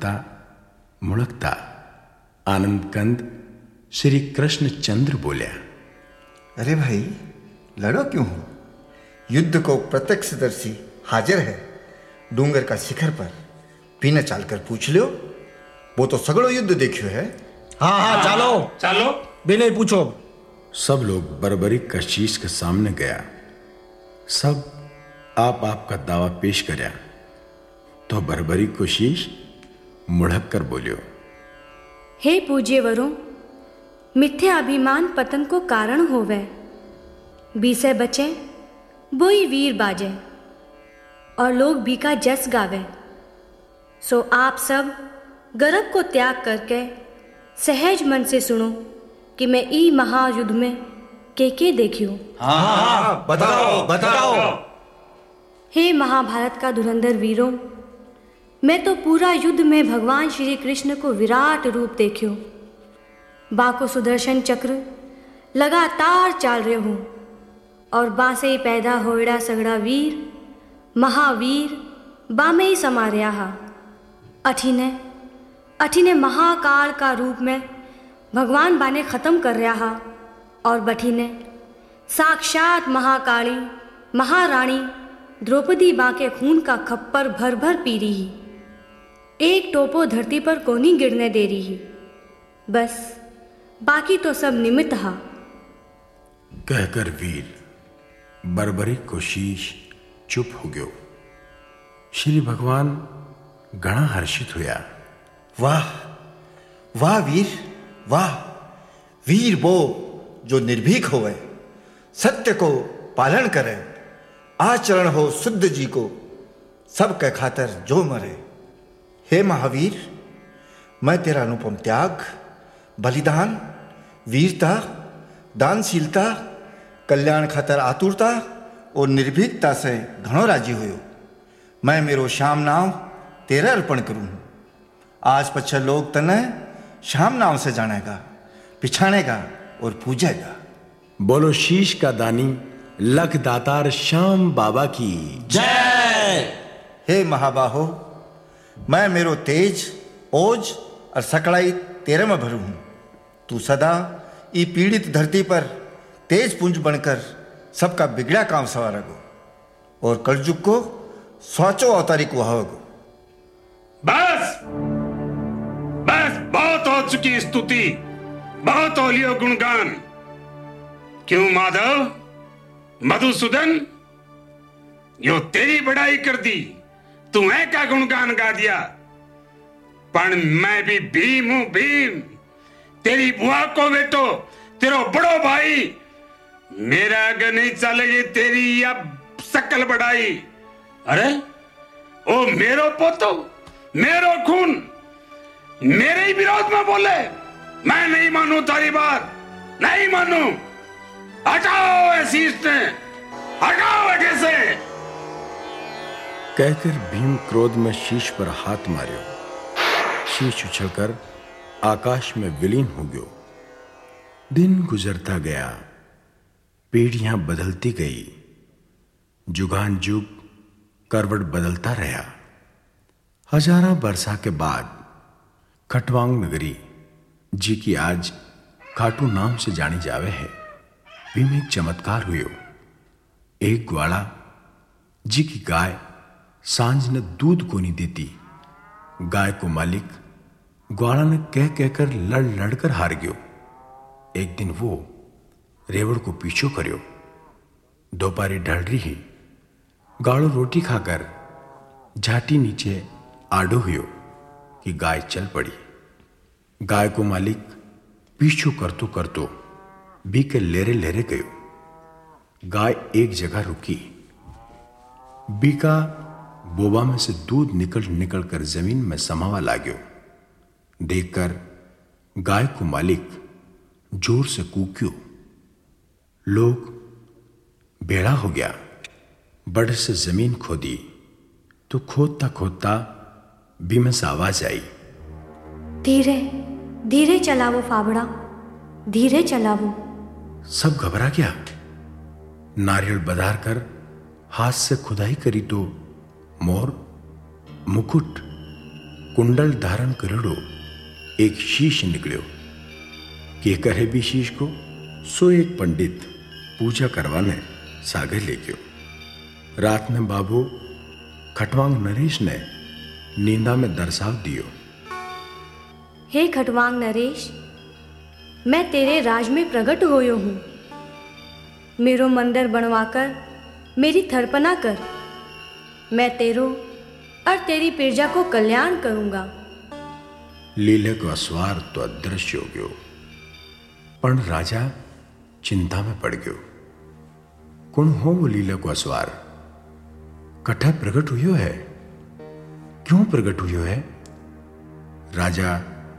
मुड़कता आनंद कंद श्री कृष्ण चंद्र बोलिया, अरे भाई लड़ो क्यों हो? युद्ध को प्रत्यक्षदर्शी हाजिर है डूंगर का शिखर पर, पीने चालकर पूछ लो, वो तो सगड़ो युद्ध देखियो है। हाँ चलो बिना पूछो। सब लोग बर्बरीक का शीश के सामने गया। सब आपका दावा पेश करया तो बर्बरीक को शीश मुड़क कर बोलियो, हे पूज्य वरों, मिथ्या अभिमान पतन को कारण होवे। बीसे बचे बोई वीर बाजे और लोग भी का जस गावे। सो आप सब गर्व को त्याग करके सहज मन से सुनो कि मैं ई महायुद्ध में के देखियो। हाँ, बताओ। हे महाभारत का धुरंधर वीरों, मैं तो पूरा युद्ध में भगवान श्री कृष्ण को विराट रूप देखियो। बाको सुदर्शन चक्र लगातार चाल रहे हूँ और बासे ही पैदा होड़ा सगड़ा वीर महावीर बामे ही समा रहा हा। अठीने महाकाल का रूप में भगवान बाने खत्म कर रहा हा और बठीने साक्षात महाकाली महारानी द्रौपदी बा के खून का खप्पर भर भर पी रही। एक टोपो धरती पर कोनी गिरने दे रही। बस बाकी तो सब निमित्त हा। कहकर वीर बर्बरी को शीश चुप हो गयो। श्री भगवान घना हर्षित हुआ। वाह वीर, वाह वीर वो जो निर्भीक होवे, सत्य को पालन करे, आचरण हो शुद्ध जी को, सब के खातर जो मरे। हे महावीर, मैं तेरा अनुपम त्याग, बलिदान, वीरता, दानशीलता, कल्याण खातर आतुरता और निर्भीकता से घणो राजी हुयो। मैं मेरो श्याम नाम तेरे अर्पण करूँ। आज पछे लोग तने श्याम नाम से जानेगा, पिछानेगा और पूजेगा। बोलो शीश का दानी लख दातार श्याम बाबा की जय। हे महाबाहो, मैं मेरो तेज, ओज और सकड़ाई तेरे में भरू हूँ। तू सदा ई पीड़ित धरती पर तेज पुंज बनकर सबका बिगड़ा काम सवारेगो और कलयुग को सोचो अवतारी को हवगो। बस बहुत हो चुकी स्तुति, बहुत हो लियो गुणगान। क्यों माधव, मधुसूदन, यो तेरी बड़ाई कर दी, तू है का गुणगान गा दिया। पर मैं भी भीम हूं, भीम, तेरी बुआ को बेटो, तेरो बड़ो भाई। मेरा अगर नहीं चलेगी तेरी या सकल बड़ाई। अरे ओ मेरो पोतो, मेरो खून, मेरे ही विरोध में बोले। मैं नहीं मानू तारी बात, नहीं मानू। हटाओ ऐसी ने, हटाओ अठे से। कहकर भीम क्रोध में शीश पर हाथ मारियो। शीश उछलकर आकाश में विलीन हो गयो। दिन गुजरता गया, पीढ़ियां बदलती गई, जुगान जुग करवट बदलता रहा। हजारों बरसा के बाद खटवांग नगरी जी की आज खाटू नाम से जानी जावे है। भीम एक चमत्कार हुयो। एक ग्वाला जी की गाय सांझ ने दूध को नहीं देती। गाय को मालिक ग्वाला ने कह कहकर लड़ लड़कर हार गयो। एक दिन वो रेवड़ को पीछो करियो। दोपहरी ढल रही, गाड़ो रोटी खाकर झाटी नीचे आडो हुयो कि गाय चल पड़ी। गाय को मालिक पीछो करतो करतो बीके लेरे लेरे गयो। गाय एक जगह रुकी। बीका बोबा में से दूध निकल निकल कर जमीन में समावा लाग्यो। देखकर गाय को मालिक जोर से कूक्यो। लोग बेड़ा हो गया। बड़ से जमीन खोदी तो खोदता खोदता भीम से आवाज आई, धीरे धीरे चलावो फावड़ा, धीरे चलावो। सब घबरा गया। नारियल बधार कर हाथ से खुदाई करी तो मोर, मुकुट, कुंडल धारण करेड़ो एक शीश निकलियो। के करे भी शीश को सो एक पंडित पूजा करवाने सागर ले गयो। रात में बाबू खटवांग नरेश ने नींदा में दर्शाव दियो। हे खटवांग नरेश, मैं तेरे राज में प्रकट होयो हूं। मेरो मंदिर बनवाकर मेरी थरपना कर। मैं तेरो और तेरी प्रजा को कल्याण करूंगा। लीले को अस्वार तो अदृश्य हो गयो, पण राजा चिंता में पड़ गयो। कौन हो वो लीला को अस्वार? कठा प्रकट हुयो है? क्यों प्रकट हुयो है? राजा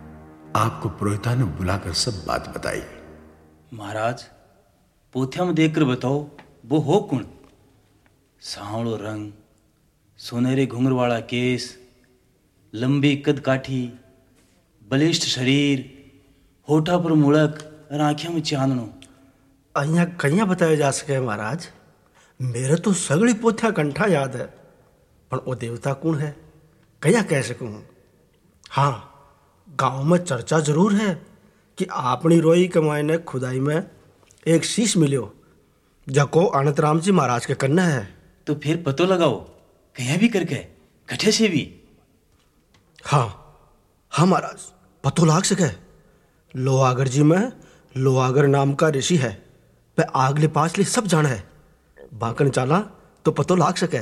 आपको पुरोहिता ने बुलाकर सब बात बताई। महाराज, पोथिया में देखकर बताओ वो हो कौन? सांवलो रंग, सोनेरे घुंघर वाला केस, लंबी कद काठी, बलिष्ठ शरीर, होठा पर मुड़क और आंखों में चांदनो। अहिया कहिया बताया जा सके महाराज। मेरे तो सगड़ी पोथिया कंठा याद है, पर वो देवता कौन है कहिया कह सकूं। हाँ, गांव में चर्चा जरूर है कि आपनी रोई कमाई ने खुदाई में एक शीश मिलियो जको अनंत राम जी महाराज के कन्ना है। तो फिर पतो लगाओ कहीं भी करके, कठे से भी। हाँ महाराज, पतो लाग सके। लोहागर जी में लोहागर नाम का ऋषि है, वह आगले पाछले सब जान है। बाकन चाला तो पतो लाग सके।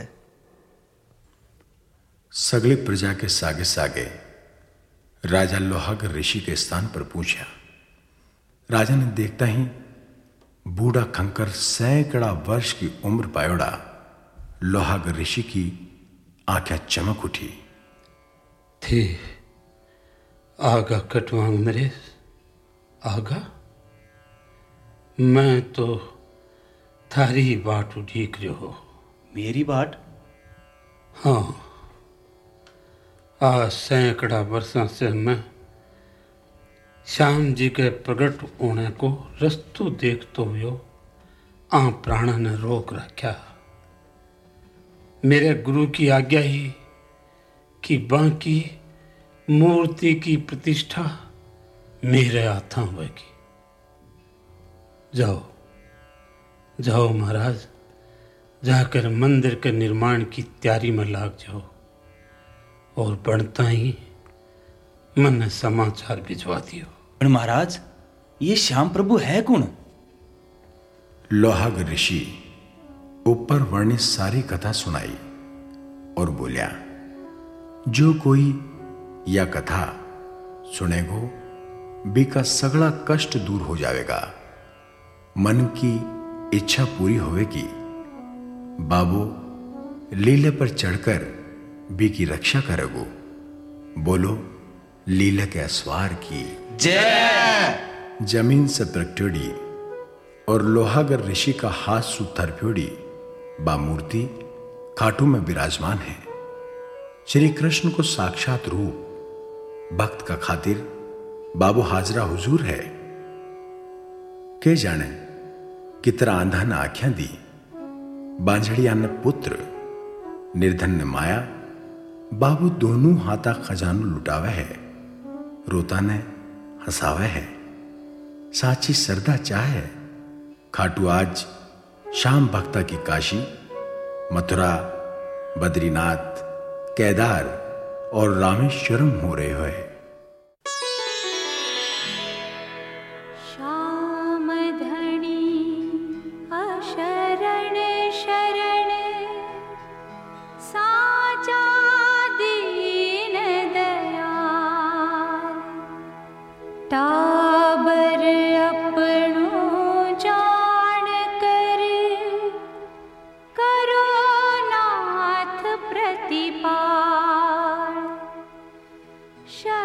सगली प्रजा के सागे सागे राजा लोहागर ऋषि के स्थान पर पूछा। राजा ने देखता ही बूढ़ा खंकर सैकड़ा वर्ष की उम्र पायोड़ा लोहागर ऋषि की आंखें चमक उठी। थे आगा कटवांग नरेश, आगा मैं तो थारी बाट उठीक रहो हो। मेरी बाट? हाँ, आज सैकड़ा वर्षों से मैं श्याम जी के प्रगट होने को रस्तो देखते हुए आ प्राणा ने रोक रखा। मेरे गुरु की आज्ञा ही कि बाकी मूर्ति की प्रतिष्ठा मेरे हाथों होगी। जाओ जाओ महाराज, जाकर मंदिर के निर्माण की तैयारी में लाग जाओ और बढ़ता ही मन समाचार भिजवा दियो। पर महाराज, ये श्याम प्रभु है कौन? लोहागर ऋषि ऊपर वर्णित सारी कथा सुनाई और बोलिया, जो कोई यह कथा सुनेगो बीका सगड़ा कष्ट दूर हो जाएगा, मन की इच्छा पूरी होवेगी। बाबू लीले पर चढ़कर बी की रक्षा करेगो। बोलो लीला के अस्वार की जय। जमीन से प्रकटोड़ी और लोहागर ऋषि का हाथ सुथर फ्योड़ी बा मूर्ति खाटू में विराजमान है। श्री कृष्ण को साक्षात रूप भक्त का खातिर बाबू हाजरा हुजूर है। के जाने कितना आंधा ने आख्या दी, बांझड़िया ने पुत्र, निर्धन ने माया। बाबू दोनों हाथा खजानो लुटावे है, रोता ने हंसावे है। साची सरदा चाहे खाटू आज शाम भक्ता की काशी, मथुरा, बद्रीनाथ, केदार और रामेश्वरम हो रहे हुए। शा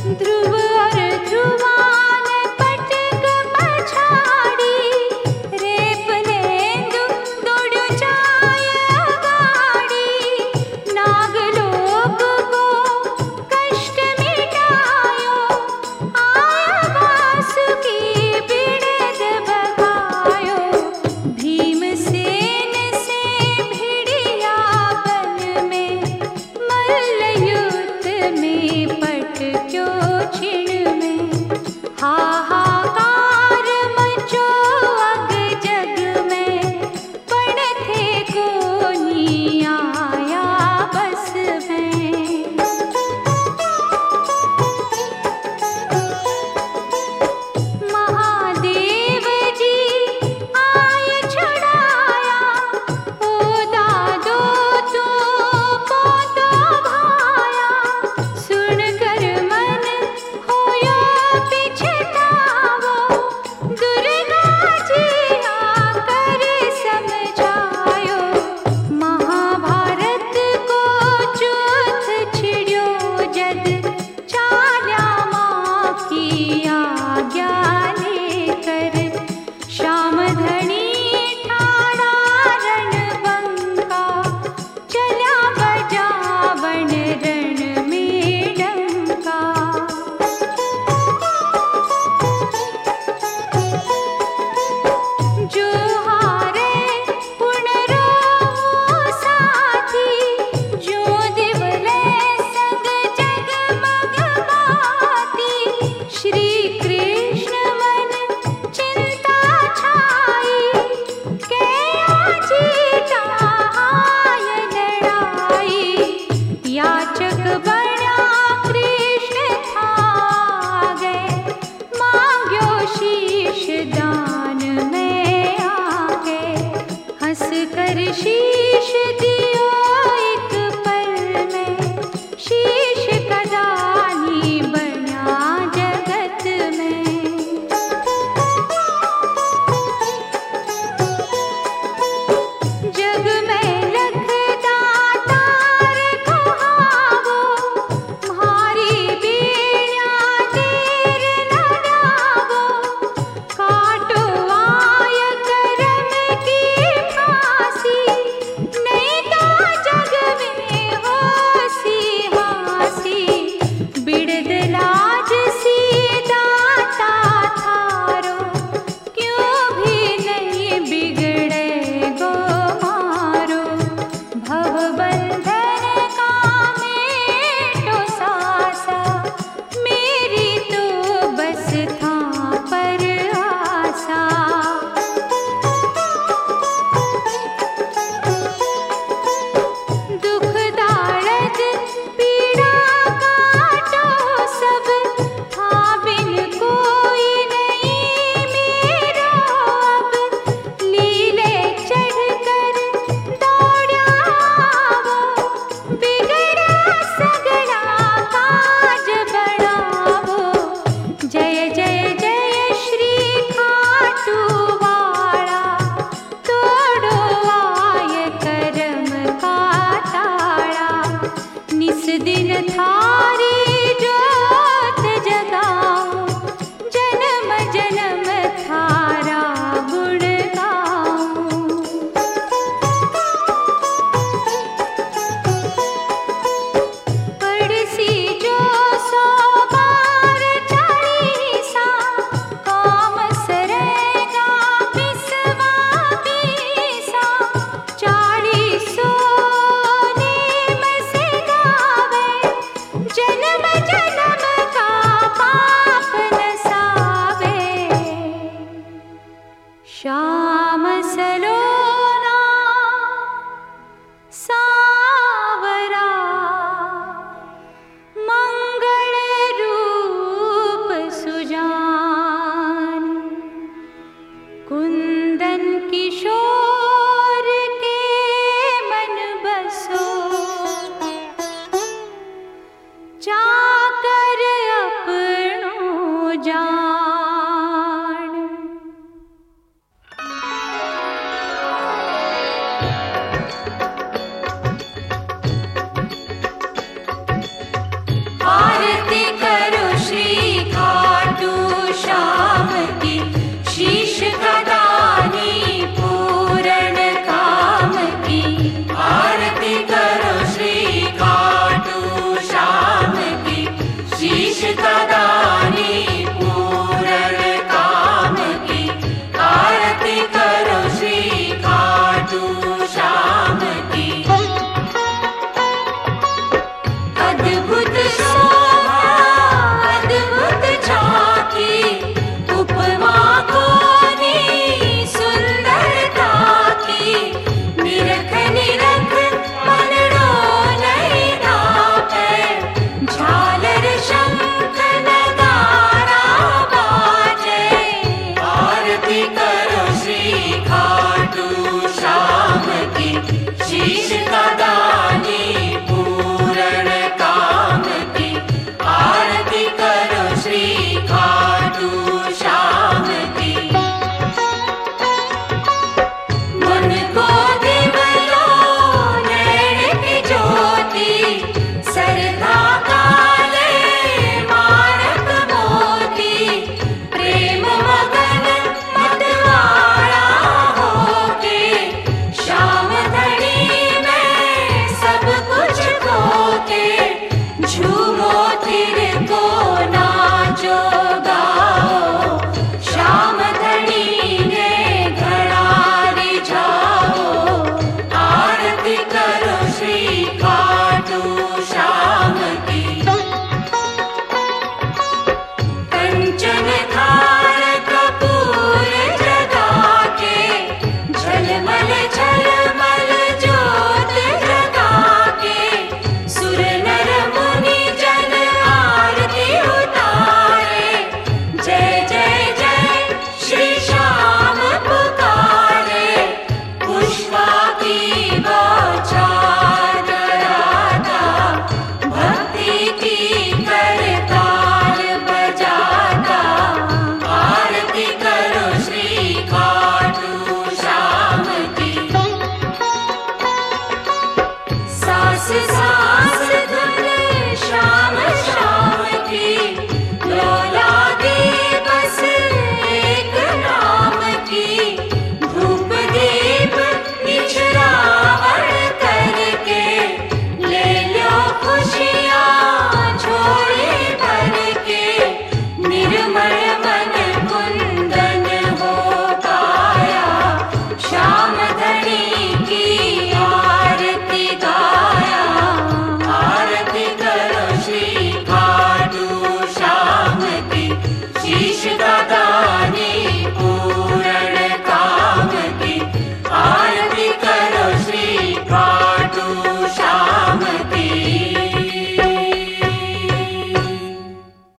ध्रुव और ध्रुवान पटक पछाड़ी, रेपनेंदु दौड़ जाय अगाड़ी। नागलोक को कष्ट मिटायो, आया वासुकी बिड़द बगायो। भीमसेन से भिड़िया बन में, मल्ल युद्ध में पटक्यो छिण में।